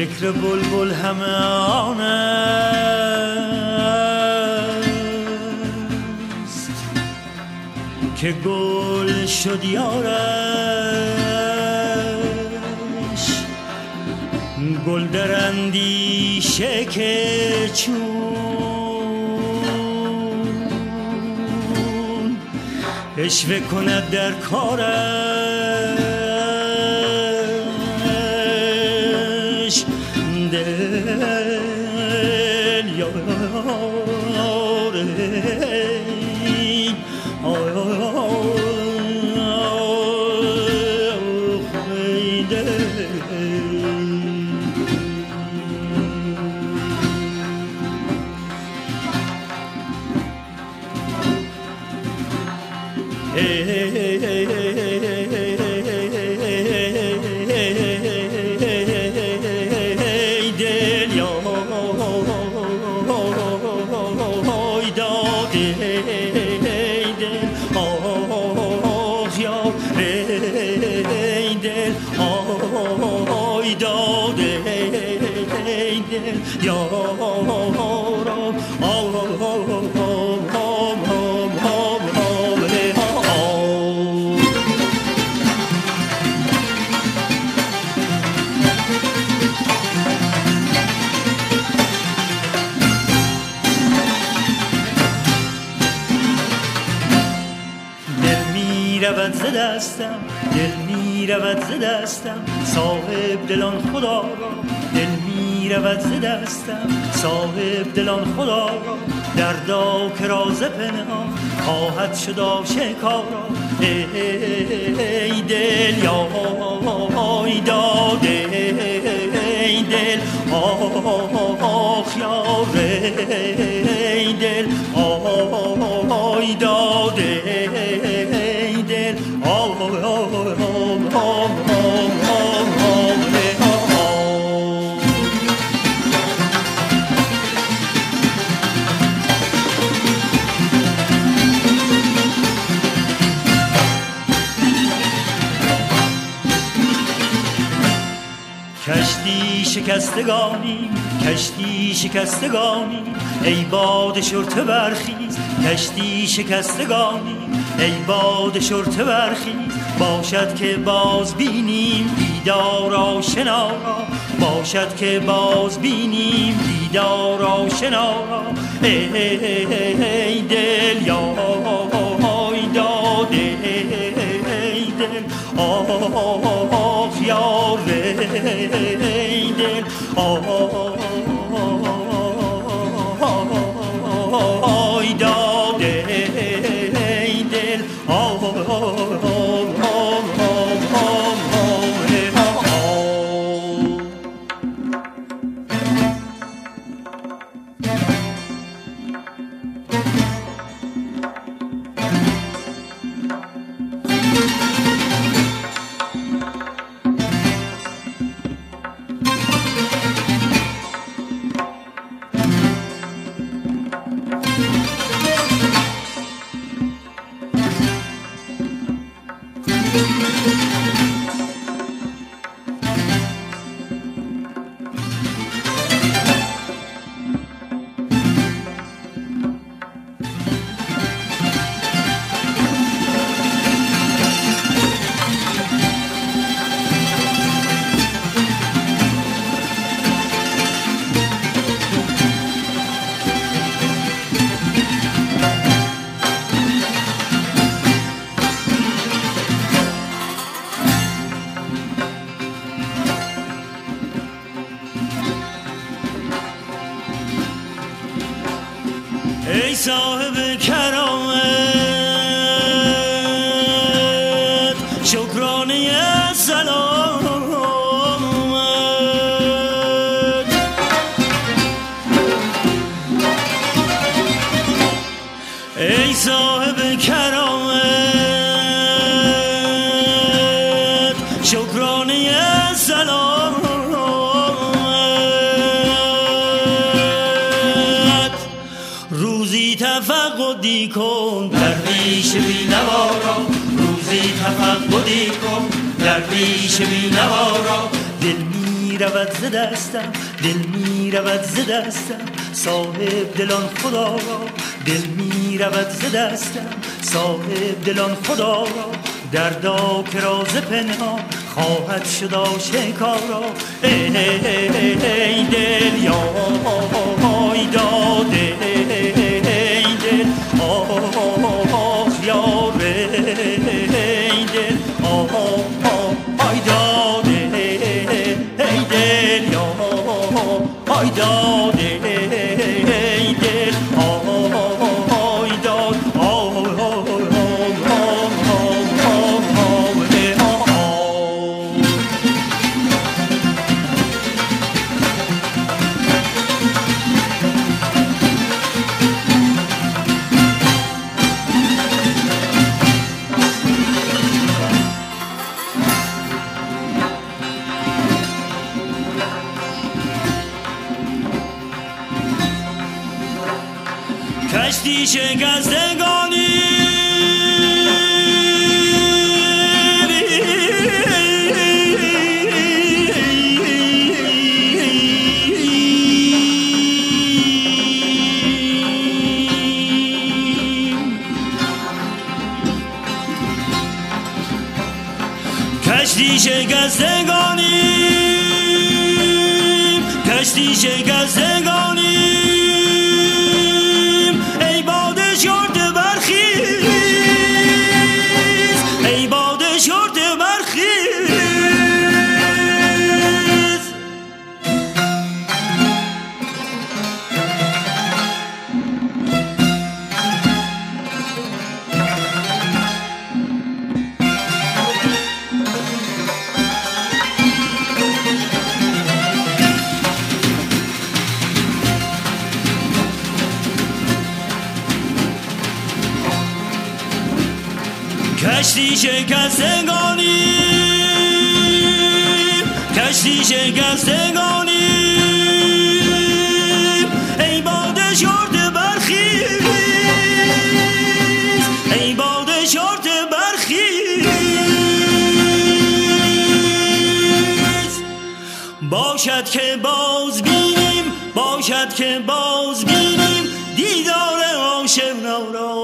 ذکر بلبل همه آن است که گل شد یارش، گل در اندیشه که چون اشوه کند در کارش دل دل می رود ز دستم صاحب دلان خدا را، دل می رود ز دستم صاحب دلان خدا را، دردا که راز پنهان خواهد شد آشکارا. ای دل یا ای داده ای دل آخ یار ای دل آی داده ای دل کشتی شکستگانی کشتی شکستگانی ای باد شرطه برخیز، کشتی شکستگانی ای باد شرطه برخیز، باشد که باز بینیم دیدار آشنا را، باشد که باز بینیم دیدار آشنا را. ای دل یا ای داده ای دل آخ یار ای دل آی داده ای دل ای صاحب کرامت شکرانه سلامت، ای صاحب کرامت شکرانه سلامت، روزی تفقدی کن درویش بی‌نوا را، روزی تفقدی کن درویش بی‌نوا را. دل می رود ز دستم، دل می رود ز دستم، صاحب دلان خدا را. دل می رود ز دستم، صاحب دلان خدا را. دردا که راز پنهان خواهد شد آشکارا. ای دل یای داده، ای دل آه یار، ای دل آی داده، ای دل یای داده، ای دل آی داد. کشتی شکستگانی کشتی شکستگانی کشتی شکستگانی کشتی شکستگانی کشتی شکستگانی ای باد شرط برخیز ای باد شرط برخیز باشد که باز بینیم باشد که باز بینیم دیدار آشنا را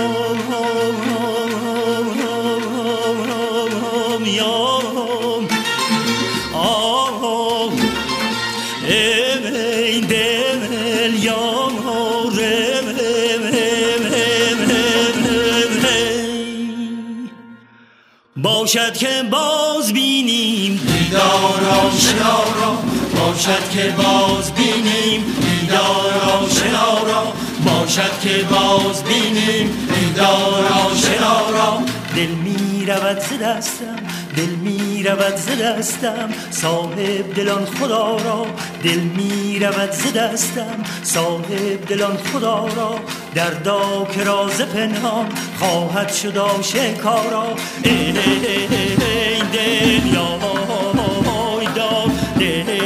باشد که باز بینیم دیدار آشنا را باشد که باز بینیم دیدار آشنا را باشد که باز بینیم دیدار آشنا را دل می رود ز دستم دل می رود ز دستم صاحب دلان خدا را دل می رود ز دستم صاحب دلان خدا را دردا که راز پنهان خواهد شد آشکارا ای دل یای داد